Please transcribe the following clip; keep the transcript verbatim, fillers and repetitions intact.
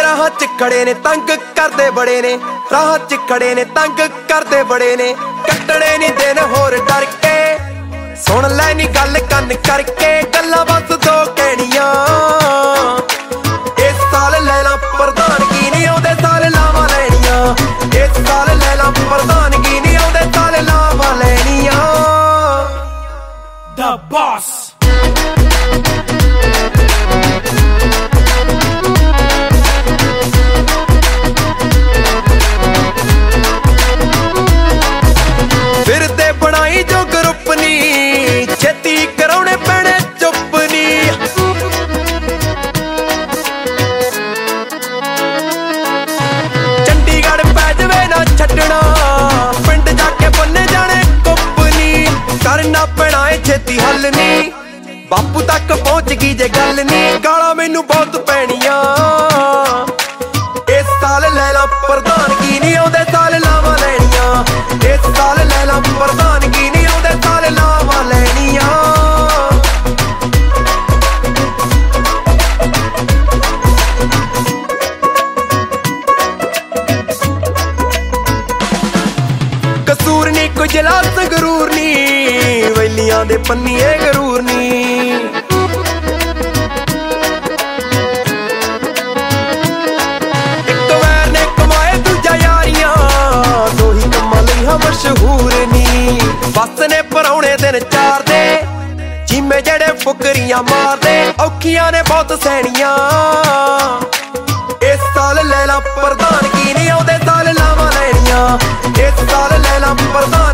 ਰਾਹਾਂ ਚ ਖੜੇ ਨੇ ਤੰਗ ਕਰਦੇ ਬੜੇ ਨੇ, ਰਾਹਾਂ ਚ ਖੜੇ ਨੇ ਤੰਗ ਕਰਦੇ ਬੜੇ ਨੇ। ਕੱਟਣੇ ਨੀ ਦਿਨ ਹੋਰ ਡਰ ਕੇ, ਸੁਣ ਲੈ ਨੀ ਗੱਲ ਕੰਨ ਕਰਕੇ, ਗੱਲਾਂ ਬਸ ਦੋ ਕਹਿਣੀਆਂ। ਇਸ ਸਾਲ ਲੈ ਲਾ ਪ੍ਰਧਾਨਗੀ ਨੀ ਆਉਂਦੇ ਸਾਲ ਲਾਵਾਂ ਲੈਣੀਆਂ, ਇਸ ਸਾਲ ਲੈ ਲਾ ਪ੍ਰਧਾਨਗੀ ਨੀ ਆਉਂਦੇ ਸਾਲ ਲਾਵਾਂ ਲੈਣੀਆਂ। The Boss ਫਿਰਦੇ ਬਣਾਈ ਜੋ ਗਰੁੱਪ ਨੀ, ਛੇਤੀ ਕਰਾਉਣੇ ਪੈਣੇ ਚੁੱਪ ਨੀ। ਚੰਡੀਗੜ੍ਹ ਪੈ ਜਵੇ ਨਾ ਛੱਡਣਾ, ਪਿੰਡ ਜਾ ਕੇ ਬੰਨੇ ਜਾਣੇ ਕੁੱਪ ਨੀ। ਕਰਨਾ ਪੈਣਾ ਏ ਛੇਤੀ ਹੱਲ ਨੀ, ਬਾਪੂ ਤੱਕ ਪਹੁੰਚ ਗਈ ਜੇ ਗੱਲ ਨੀ। ਗਾਲਾਂ ਮੈਨੂੰ ਬਹੁਤ ਪੈਣੀਆਂ, ਇਸ ਸਾਲ ਲੈ ਲਾ ਪ੍ਰਧਾਨਗੀ ਨੀ ਆਉਂਦੇ ਸਾਲ ਲਾਵਾਂ ਲੈਣੀਆਂ, ਇਸ ਸਾਲ ਲੈ ਲਾ ਪ੍ਰਧਾਨਗੀ ਨੀ ਆਉਂਦੇ ਸਾਲ ਲਾਵਾਂ ਲੈਣੀਆਂ। ਕਸੂਰ ਨੀ ਕੁਝ ਲਾ ਸੰਗਰੂਰ ਨੀ, ਵੈਲੀਆਂ ਦੇ ਪੰਨੀਏ ਗਰੂਰ ਨੀ। ਇੱਕ ਵੈਰ ਨੇ ਕਮਾਏ ਦੂਜਾ ਯਾਰੀਆਂ, ਦੋ ਹੀ ਕੰਮਾਂ ਲਈ ਹਾਂ ਮਸ਼ਹੂਰ ਨੀ। ਬੱਸ ਨੇ ਪਰਾਉਣੇ ਦਿਨ ਚਾਰ ਦੇ, ਜੀਮੇ ਜਿਹੜੇ ਫੁਕਰੀਆਂ ਮਾਰਦੇ, ਔਖੀਆਂ ਨੇ ਬਹੁਤ ਸੈਣੀਆਂ। ਇਸ ਸਾਲ ਲੈ ਲਾ ਪ੍ਰਧਾਨਗੀ ਨੀ ਆਉਂਦੇ ਸਾਲ ਲਾਵਾਂ ਲੈਣੀਆਂ, ਇਸ ਸਾਲ ਲੈ ਲਾ ਪ੍ਰਧਾਨ